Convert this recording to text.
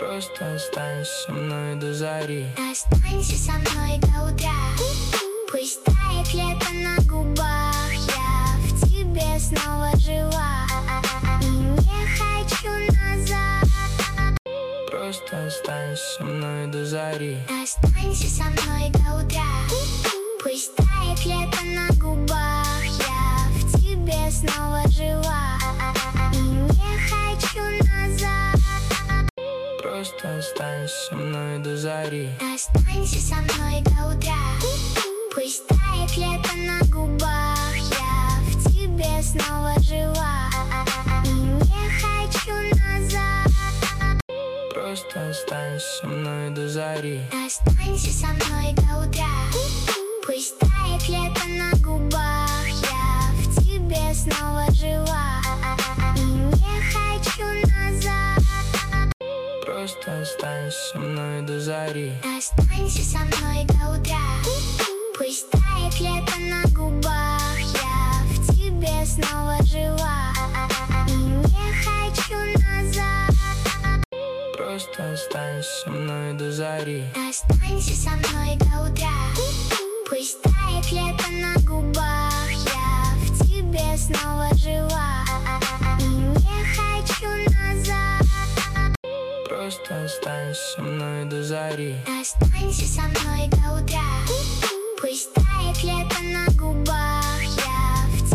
Просто останься со мной до зари. Останься со мной до утра. Пусть тает лето на губах. Я в тебе снова жива и не хочу назад. Просто останься со мной до зари. Останься со мной до утра. Пусть тает лето на губах. Я в тебе снова жива и не хочу назад. Просто останься со мной до зари. Останься со мной до утра. Пусть тает лето на губах. Я в тебе снова жива и не хочу назад. Просто останься со мной до зари. Останься со мной до утра. Пусть тает лето на губах. Я в тебе снова жива и не хочу назад. Просто останься со мной до зари. Останься со мной до утра. Пусть тает лето на губах. Я в тебе снова жива и не хочу назад. Просто останься со мной до зари. Останься со мной до утра. Пусть тает лето на губах. Я в тебе снова жива и не хочу назад. Просто останься со мной до зари. Останься со мной до утра. Пусть тает лето на губах.